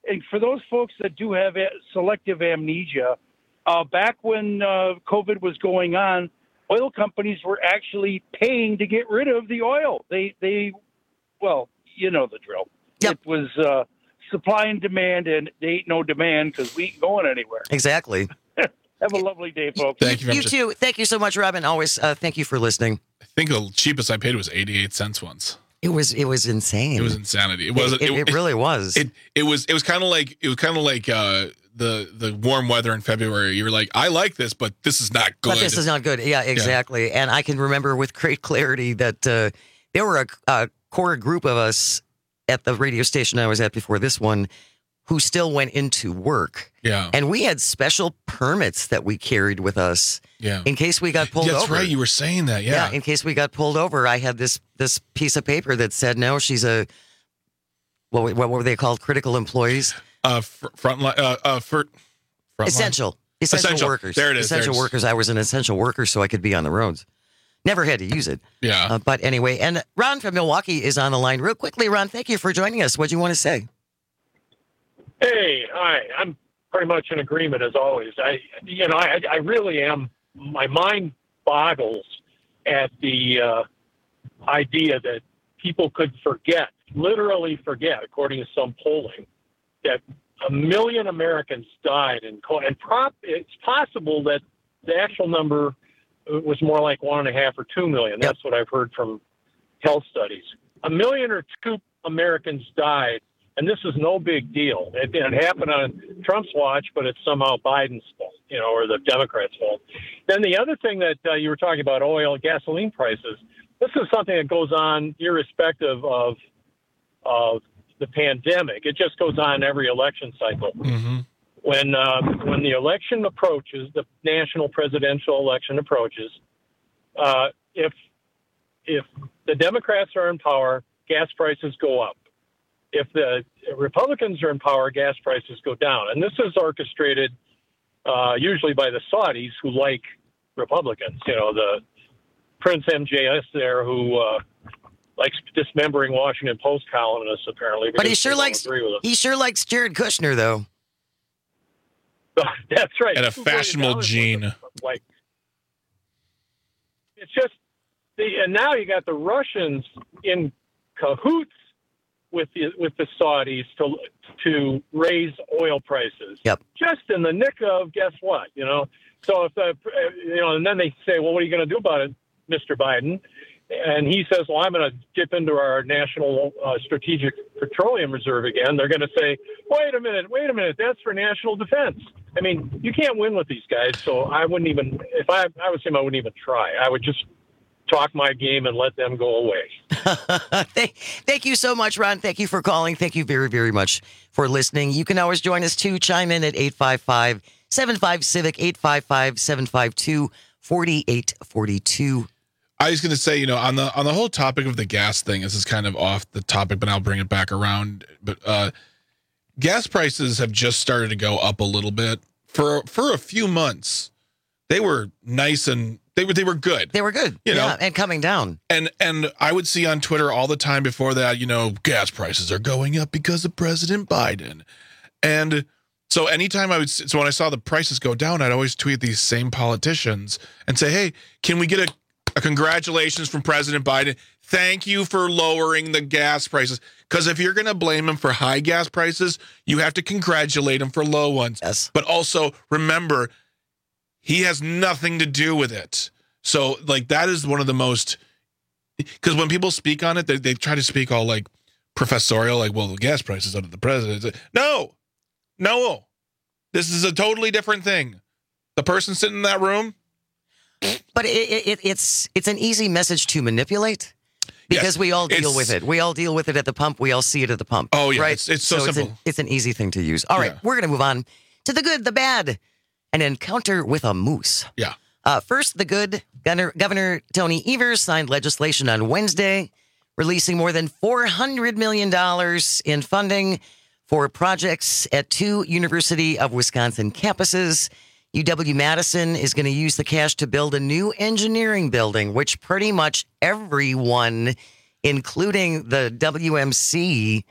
and for those folks that do have selective amnesia, back when COVID was going on, oil companies were actually paying to get rid of the oil. Well, you know the drill. Yep. It was supply and demand, and there ain't no demand because we ain't going anywhere. Exactly. Have a lovely day, folks. Thank you very much. You too. Thank you so much, Robin. Always thank you for listening. I think the cheapest I paid was 88 cents once. It was insane. It was insanity. It was. It really was. It was kind of like the warm weather in February. You were like, I like this, but this is not good. But this is not good. Yeah, exactly. Yeah. And I can remember with great clarity that there were a core group of us at the radio station I was at before this one who still went into work. Yeah. And we had special permits that we carried with us in case we got pulled over. That's right. You were saying that. Yeah. In case we got pulled over, I had this piece of paper that said, no, she's a, what were they called? Critical employees? Essential workers. There it is. Essential workers. I was an essential worker, so I could be on the roads. Never had to use it. Yeah. But anyway, and Ron from Milwaukee is on the line. Real quickly, Ron, thank you for joining us. What do you want to say? Hey, hi. I'm pretty much in agreement as always. I really am. My mind boggles at the idea that people could literally forget, according to some polling, that 1 million Americans died in COVID. And it's possible that the actual number was more like 1.5 or 2 million. That's what I've heard from health studies. 1 million or 2 Americans died. And this is no big deal. It happened on Trump's watch, but it's somehow Biden's fault, or the Democrats' fault. Then the other thing that you were talking about, oil, gasoline prices, this is something that goes on irrespective of the pandemic. It just goes on every election cycle. Mm-hmm. When the election approaches, the national presidential election approaches, if the Democrats are in power, gas prices go up. If the Republicans are in power, gas prices go down. And this is orchestrated usually by the Saudis who like Republicans. The Prince MJS there who likes dismembering Washington Post columnists, apparently. But he sure likes Jared Kushner, though. That's right. And a fashionable gene. It's just, and now you got the Russians in cahoots with the Saudis to raise oil prices. Yep. Just in the nick of guess what? So if and then they say, well, what are you going to do about it, Mr. Biden? And he says, well, I'm going to dip into our national strategic petroleum reserve again. They're going to say, wait a minute, that's for national defense. I mean, you can't win with these guys. So I wouldn't even, if I was him, I wouldn't even try. I would just talk my game and let them go away. Thank you so much, Ron. Thank you for calling. Thank you very, very much for listening. You can always join us too. Chime in at 855-75-CIVIC, 855-752-4842. I was going to say, on the whole topic of the gas thing, this is kind of off the topic, but I'll bring it back around. But gas prices have just started to go up a little bit for a few months. They were nice and they were good. They were good. And coming down. And I would see on Twitter all the time before that, gas prices are going up because of President Biden. And so anytime when I saw the prices go down, I'd always tweet these same politicians and say, hey, can we get a congratulations from President Biden? Thank you for lowering the gas prices. Because if you're going to blame him for high gas prices, you have to congratulate him for low ones. Yes. But also remember, he has nothing to do with it. So, that is one of the most... Because when people speak on it, they try to speak all, professorial, well, the gas prices under the president. No. This is a totally different thing. The person sitting in that room... But it's an easy message to manipulate because we all deal with it. We all deal with it at the pump. We all see it at the pump. Oh, yeah. Right? It's so simple. It's an easy thing to use. All right. We're going to move on to the good, the bad, an encounter with a moose. Yeah. First, the good. Governor Tony Evers signed legislation on Wednesday, releasing more than $400 million in funding for projects at 2 University of Wisconsin campuses. UW-Madison is going to use the cash to build a new engineering building, which pretty much everyone, including the WMC,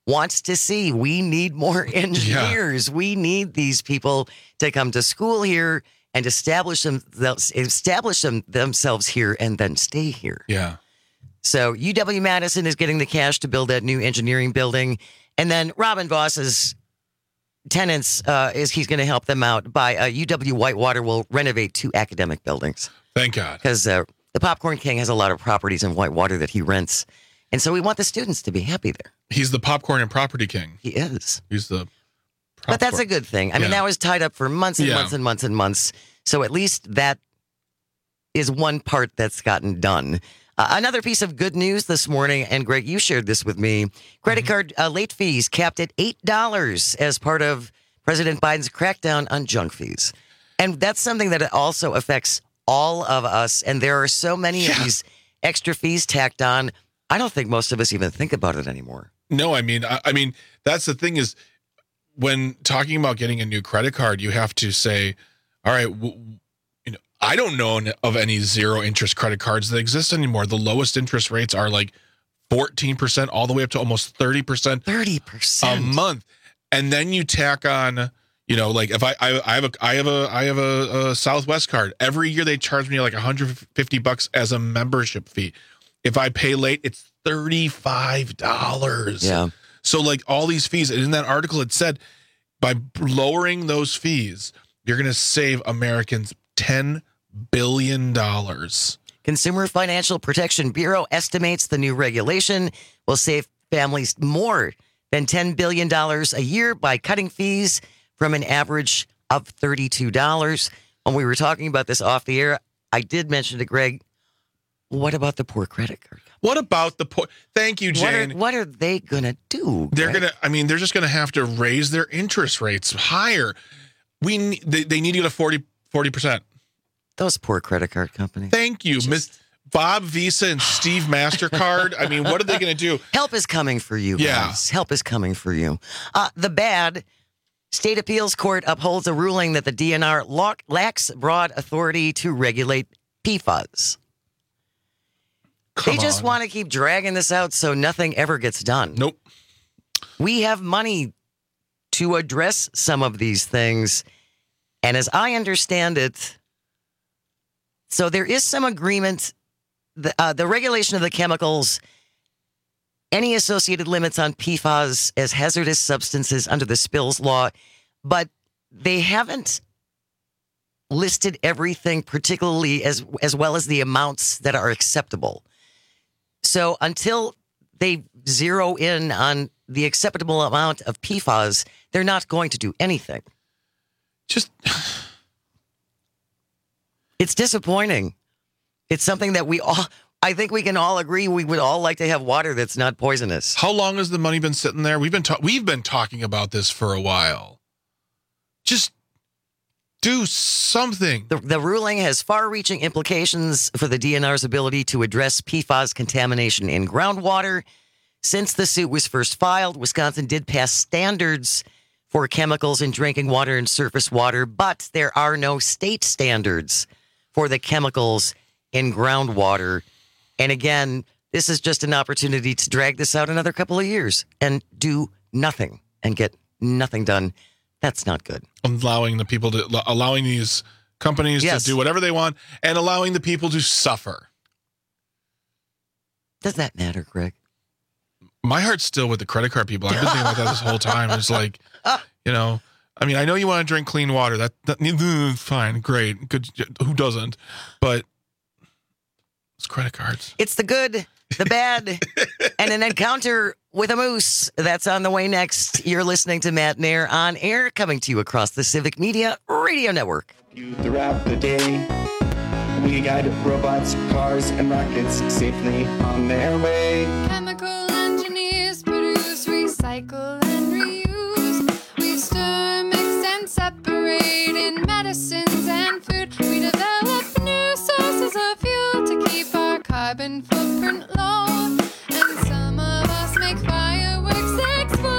wants to see. We need more engineers. Yeah. We need these people to come to school here and establish themselves here and then stay here. Yeah. So UW-Madison is getting the cash to build that new engineering building. And then Robin Voss's tenants he's going to help them out by UW-Whitewater will renovate 2 academic buildings. Thank God. Because the Popcorn King has a lot of properties in Whitewater that he rents. And so we want the students to be happy there. He's the popcorn and property king. He is. He's the But that's a good thing. I mean, that was tied up for months and months and months and months. So at least that is one part that's gotten done. Another piece of good news this morning, and Greg, you shared this with me. Credit card late fees capped at $8 as part of President Biden's crackdown on junk fees. And that's something that also affects all of us. And there are so many of these extra fees tacked on. I don't think most of us even think about it anymore. No, I mean, that's the thing is when talking about getting a new credit card, you have to say, all right, I don't know of any zero interest credit cards that exist anymore. The lowest interest rates are like 14% all the way up to almost 30%. 30% a month. And then you tack on, like if I have a Southwest card. Every year they charge me like $150 as a membership fee. If I pay late, it's $35. Yeah. So like all these fees, and in that article it said by lowering those fees, you're going to save Americans $10 billion. Consumer Financial Protection Bureau estimates the new regulation will save families more than $10 billion a year by cutting fees from an average of $32. When we were talking about this off the air, I did mention to Greg, what about the poor credit card? What about the poor? Thank you, Jane. What are they going to do? They're just going to have to raise their interest rates higher. They need to get a 40%. Those poor credit card companies. Thank you, Miss Bob Visa and Steve MasterCard. I mean, what are they going to do? Help is coming for you, guys. Help is coming for you. The bad, State Appeals Court upholds a ruling that the DNR lacks broad authority to regulate PFAS. They just want to keep dragging this out so nothing ever gets done. Nope. We have money to address some of these things. And as I understand it, so there is some agreement, the regulation of the chemicals, any associated limits on PFAS as hazardous substances under the spills law, but they haven't listed everything, particularly as well as the amounts that are acceptable. So until they zero in on the acceptable amount of PFAS, they're not going to do anything. It's disappointing. It's something that I think we can all agree we would all like to have water that's not poisonous. How long has the money been sitting there? We've been talking about this for a while. Just do something. The ruling has far-reaching implications for the DNR's ability to address PFAS contamination in groundwater. Since the suit was first filed, Wisconsin did pass standards for chemicals in drinking water and surface water, but there are no state standards for the chemicals in groundwater. And again, this is just an opportunity to drag this out another couple of years and do nothing and get nothing done. That's not good. Allowing these companies to do whatever they want and allowing the people to suffer. Does that matter, Greg? My heart's still with the credit card people. I've been thinking about that this whole time. It's like, I mean, I know you want to drink clean water. That fine, great, good. Who doesn't? But it's credit cards. It's the good, the bad, and an encounter with a moose. That's on the way next. You're listening to Matt Nair on air, coming to you across the Civic Media Radio Network. Throughout the day, we guide robots, cars, and rockets safely on their way. Chemical engineers produce, recycle, and reuse. We store, mix, and separate in medicines and food. We develop new sources of fuel to keep our carbon footprint low. And some of us make fireworks explode.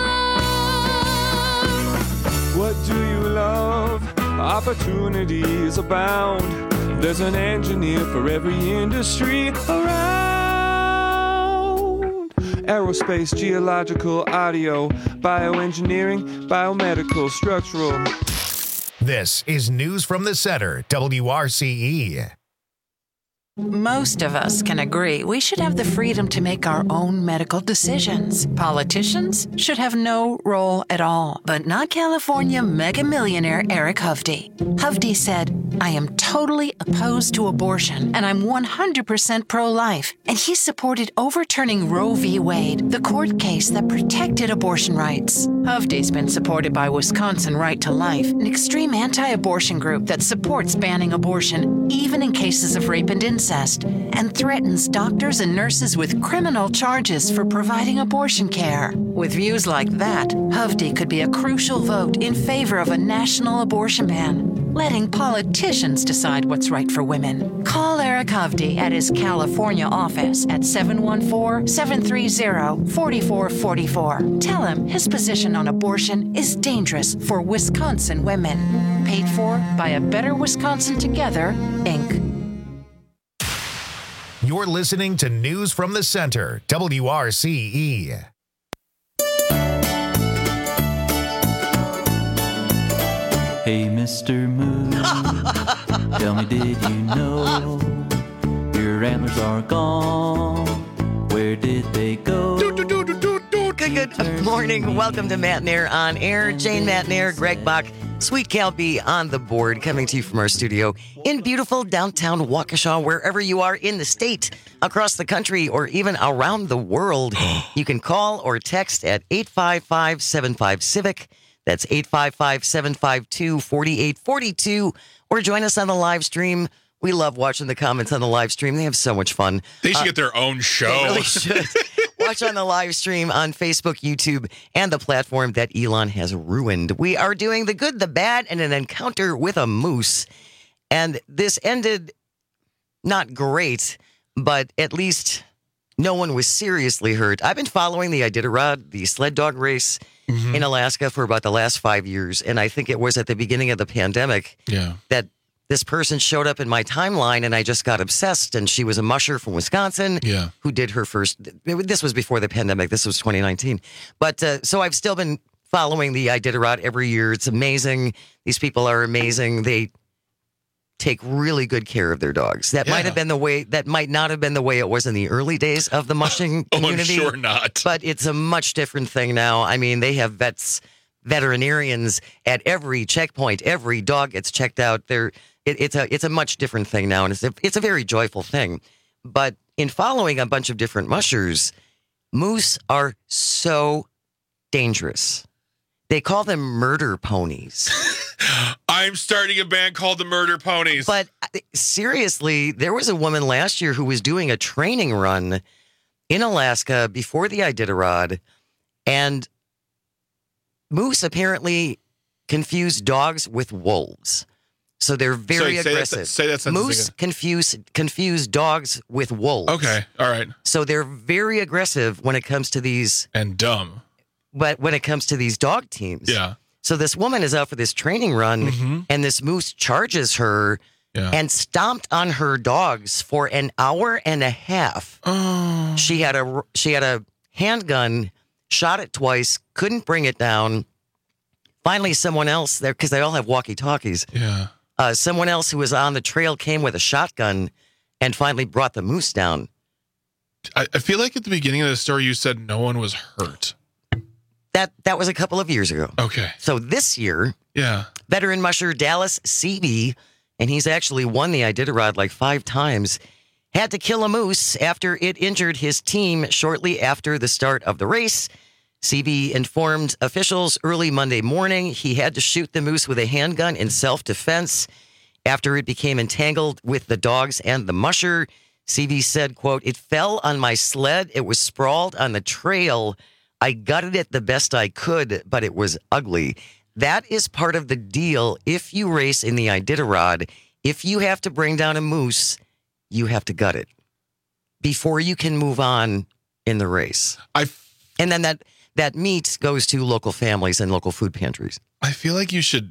What do you love? Opportunities abound. There's an engineer for every industry around. aerospace, geological, audio, bioengineering, biomedical, structural. This is News from the Center, WRCE. Most of us can agree we should have the freedom to make our own medical decisions. Politicians should have no role at all, but not California mega millionaire Eric Hovde. Hovde said, "I am totally opposed to abortion, and I'm 100% pro-life." And he supported overturning Roe v. Wade, the court case that protected abortion rights. Hovde's been supported by Wisconsin Right to Life, an extreme anti-abortion group that supports banning abortion, even in cases of rape and incest, and threatens doctors and nurses with criminal charges for providing abortion care. With views like that, Hovde could be a crucial vote in favor of a national abortion ban, letting politicians decide what's right for women. Call Eric Hovde at his California office at 714-730-4444. Tell him his position on abortion is dangerous for Wisconsin women. Paid for by A Better Wisconsin Together, Inc. You're listening to News from the Center, WRCE. Hey, Mr. Moon, tell me, did you know your antlers are gone? Where did they go? Good morning. Welcome to Matt and Air on Air. Jane, Matt and Air, Greg Bach, Sweet Cal B on the board, coming to you from our studio in beautiful downtown Waukesha. Wherever you are in the state, across the country, or even around the world, you can call or text at 855-75-CIVIC. That's 855-752-4842. Or join us on the live stream. We love watching the comments on the live stream. They have so much fun. They should get their own show. They really should. Watch on the live stream on Facebook, YouTube, and the platform that Elon has ruined. We are doing the good, the bad, and an encounter with a moose. And this ended not great, but at least no one was seriously hurt. I've been following the Iditarod, the sled dog race in Alaska for about the last 5 years. And I think it was at the beginning of the pandemic that this person showed up in my timeline, and I just got obsessed. And she was a musher from Wisconsin who did her first. This was before the pandemic. This was 2019. But so I've still been following the Iditarod every year. It's amazing. These people are amazing. They take really good care of their dogs. That might have been the way. That might not have been the way it was in the early days of the mushing community. I'm sure not. But it's a much different thing now. I mean, they have veterinarians at every checkpoint. Every dog gets checked out. It's a much different thing now, and it's a very joyful thing. But in following a bunch of different mushers, moose are so dangerous. They call them murder ponies. I'm starting a band called the Murder Ponies. But seriously, there was a woman last year who was doing a training run in Alaska before the Iditarod, and moose apparently confuse dogs with wolves. So they're very aggressive. Say that sentence Moose again. confuse dogs with wolves. Okay, all right. So they're very aggressive when it comes to these. And dumb. But when it comes to these dog teams. Yeah. So this woman is out for this training run, and this moose charges her and stomped on her dogs for an hour and a half. Oh. She had a handgun, shot it twice, couldn't bring it down. Finally, someone else there, because they all have walkie-talkies. Yeah. Someone else who was on the trail came with a shotgun and finally brought the moose down. I feel like at the beginning of the story you said no one was hurt. That was a couple of years ago. Okay. So this year, yeah, veteran musher Dallas Seavey, and he's actually won the Iditarod like 5 times, had to kill a moose after it injured his team shortly after the start of the race. Seavey informed officials early Monday morning he had to shoot the moose with a handgun in self-defense after it became entangled with the dogs and the musher. Seavey said, quote, "It fell on my sled. It was sprawled on the trail. I gutted it the best I could, but it was ugly." That is part of the deal. If you race in the Iditarod, if you have to bring down a moose, you have to gut it before you can move on in the race. And then that meat goes to local families and local food pantries. I feel like you should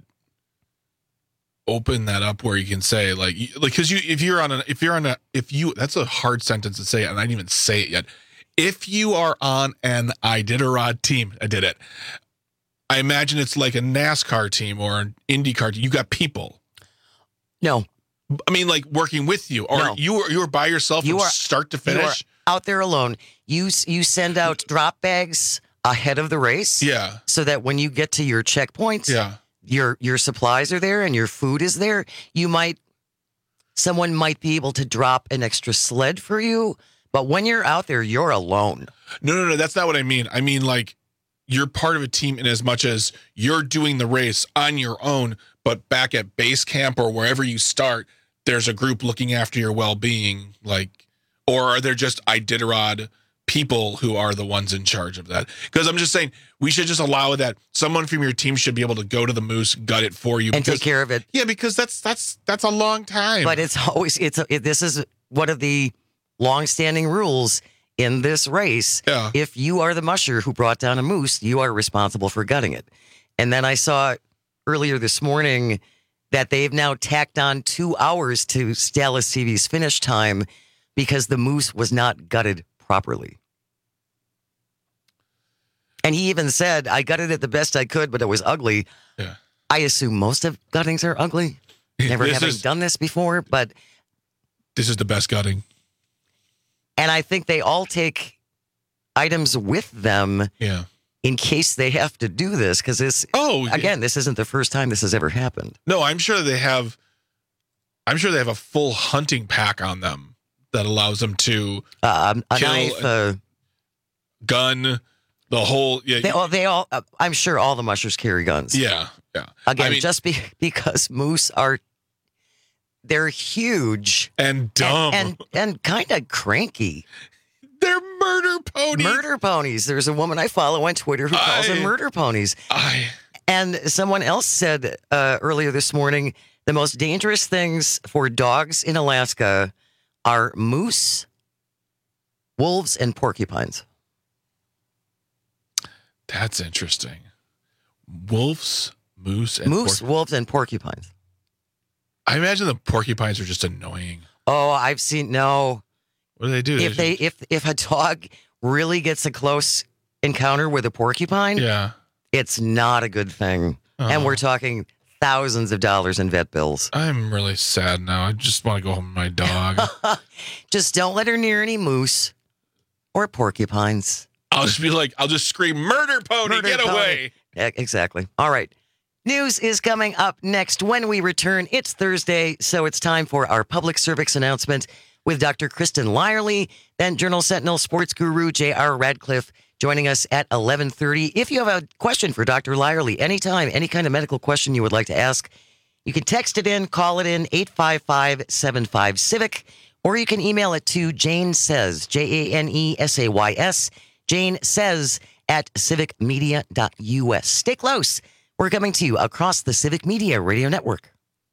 open that up where you can say because that's a hard sentence to say, and I didn't even say it yet. if you are on an Iditarod team, I did it. I imagine it's like a NASCAR team or an IndyCar team. You got people. No. I mean, like working with you, or No. you are by yourself from start to finish. You are out there alone. You send out drop bags ahead of the race. Yeah. So that when you get to your checkpoints, your supplies are there and your food is there. Someone might be able to drop an extra sled for you, but when you're out there, you're alone. No, that's not what I mean. I mean, like, you're part of a team in as much as you're doing the race on your own, but back at base camp or wherever you start, there's a group looking after your well-being, like, or are there just Iditarod people who are the ones in charge of that? Because I'm just saying we should just allow that someone from your team should be able to go to the moose, gut it for you, and take care of it. Yeah, because that's a long time. But it's always this is one of the long-standing rules in this race. Yeah. If you are the musher who brought down a moose, you are responsible for gutting it. And then I saw earlier this morning that they've now tacked on 2 hours to Dallas TV's finish time because the moose was not gutted properly. And he even said, I gutted it the best I could, but it was ugly. Yeah. I assume most of guttings are ugly. Never having done this before, but this is the best gutting. And I think they all take items with them in case they have to do this, because again, this isn't the first time this has ever happened. No, I'm sure they have a full hunting pack on them that allows them to a kill knife, a gun, the whole. Yeah, they all. I'm sure all the mushers carry guns. Yeah. Again, just because moose they're huge and dumb and kind of cranky. They're murder ponies. Murder ponies. There's a woman I follow on Twitter who calls them murder ponies. And someone else said earlier this morning, the most dangerous things for dogs in Alaska are moose, wolves, and porcupines. That's interesting. Wolves, moose, wolves, and porcupines. I imagine the porcupines are just annoying. Oh, I've seen no. What do they do? If a dog really gets a close encounter with a porcupine, it's not a good thing. And we're talking thousands of dollars in vet bills. I'm really sad now. I just want to go home with my dog. Just don't let her near any moose or porcupines. I'll just scream, murder pony, get away. Yeah, exactly. All right. News is coming up next. When we return, it's Thursday, so it's time for our public service announcement with Dr. Kristen Lyerly, then Journal Sentinel sports guru J.R. Radcliffe joining us at 11:30. If you have a question for Dr. Lyerly, anytime, any kind of medical question you would like to ask, you can text it in, call it in, 855-75-CIVIC, or you can email it to Jane Says, JANESAYS, Jane Says at civicmedia.us. Stay close. We're coming to you across the Civic Media Radio Network.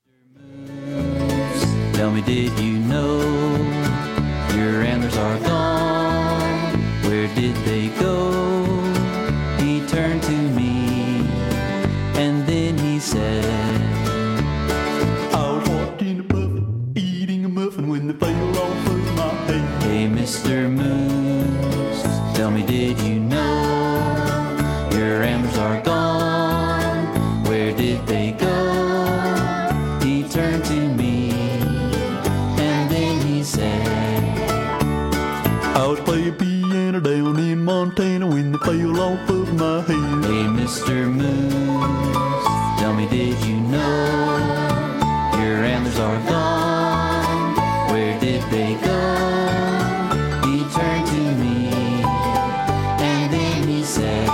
Tell me, did you know your antlers are gone? Where did they go? He turned to me, and then he said, I was watching a muffin, eating a muffin when they fell off of my head. Hey, Mr. Moose, tell me, did you know your antlers are gone? Where did they go? He turned to me, and then he said, I was playing piano down in Montana when they fell off of my head. Hey, Mr. Moose, tell me, did you know your antlers are gone? Where did they go? He turned to me, and then he said,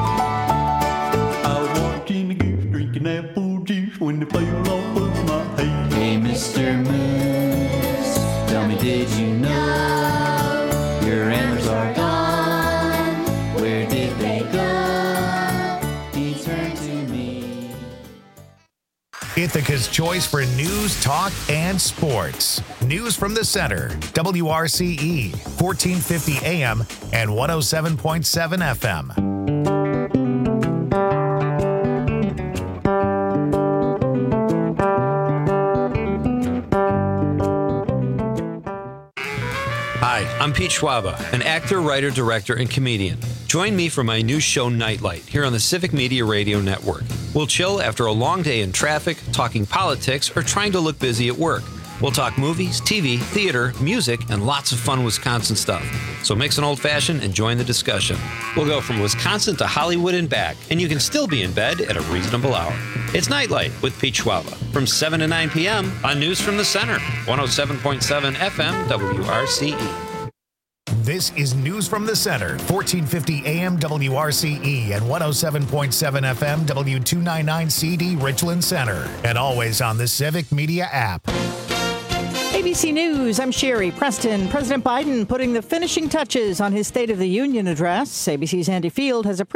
I was watching the goose drinking apple juice when they fell off of my head. Hey, Mr. Moose, tell me, did you know your antlers are gone? Where did they go? He turned to me. Ithaca's choice for news, talk, and sports. News from the center. WRCE, 1450 AM and 107.7 FM. Hi, I'm Pete Schwaba, an actor, writer, director, and comedian. Join me for my new show, Nightlight, here on the Civic Media Radio Network. We'll chill after a long day in traffic, talking politics, or trying to look busy at work. We'll talk movies, TV, theater, music, and lots of fun Wisconsin stuff. So mix an old-fashioned and join the discussion. We'll go from Wisconsin to Hollywood and back, and you can still be in bed at a reasonable hour. It's Nightlight with Pete Schwaba from 7 to 9 p.m. on News from the Center, 107.7 FM WRCE. This is News from the Center, 1450 AM WRCE and 107.7 FM W299CD Richland Center, and always on the Civic Media app. ABC News, I'm Sherry Preston. President Biden putting the finishing touches on his State of the Union address. ABC's Andy Field has a